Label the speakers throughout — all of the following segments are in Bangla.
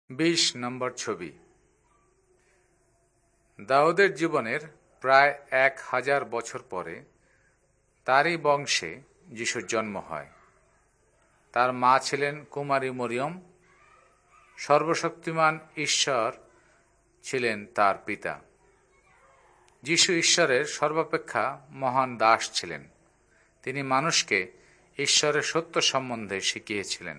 Speaker 1: 20 নম্বর ছবি। দাউদের জীবনের প্রায় 1000 বছর পরে তারই বংশে যিশুর জন্ম হয়। তার মা ছিলেন কুমারী মরিয়ম। সর্বশক্তিমান ঈশ্বর ছিলেন তার পিতা। যিশু ঈশ্বরের সর্বাপেক্ষা মহান দাস ছিলেন। তিনি মানুষকে ঈশ্বরের সত্য সম্বন্ধে শিখিয়েছিলেন।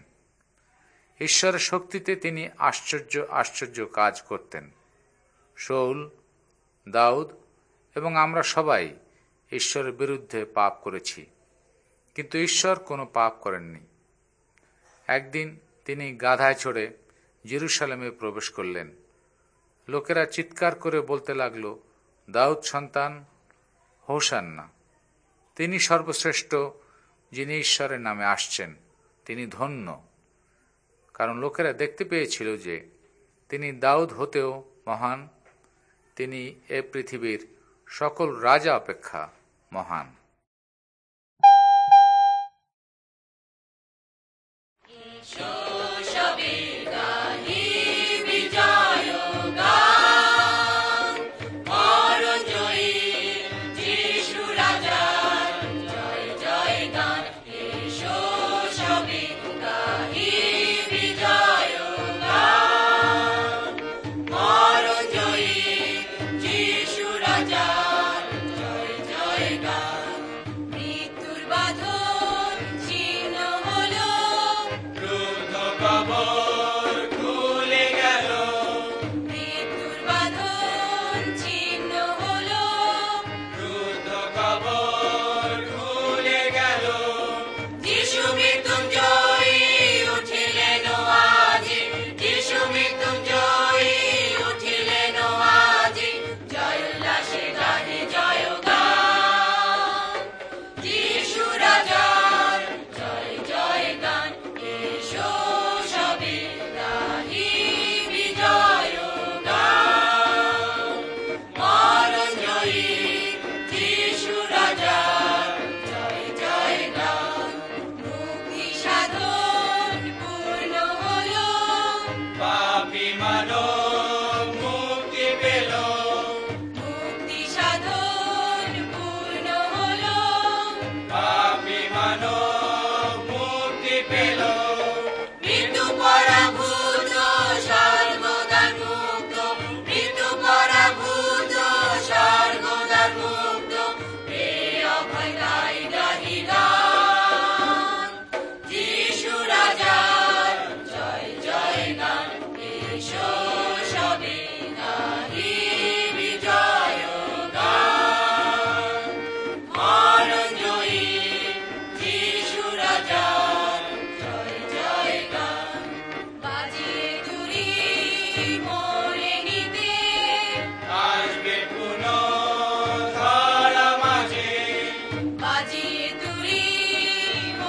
Speaker 1: ঈশ্বরের শক্তিতে তিনি আশ্চর্য আশ্চর্য কাজ করতেন। শাউল, দাউদ এবং আমরা সবাই ঈশ্বরের বিরুদ্ধে পাপ করেছি, কিন্তু ঈশ্বর কোনো পাপ করেননি। একদিন তিনি গাধায় চড়ে জেরুসালেমে প্রবেশ করলেন। লোকেরা চিৎকার করে বলতে লাগল, দাউদ সন্তান, হোসান্না। তিনি সর্বশ্রেষ্ঠ, যিনি ঈশ্বরের নামে আসছেন, তিনি ধন্য। কারণ লোকেরা দেখতে পেয়েছিল যে তিনি দাউদ হতেও মহান। তিনি এ পৃথিবীর সকল রাজা অপেক্ষা মহান।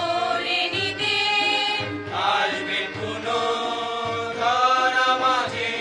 Speaker 2: মাঝে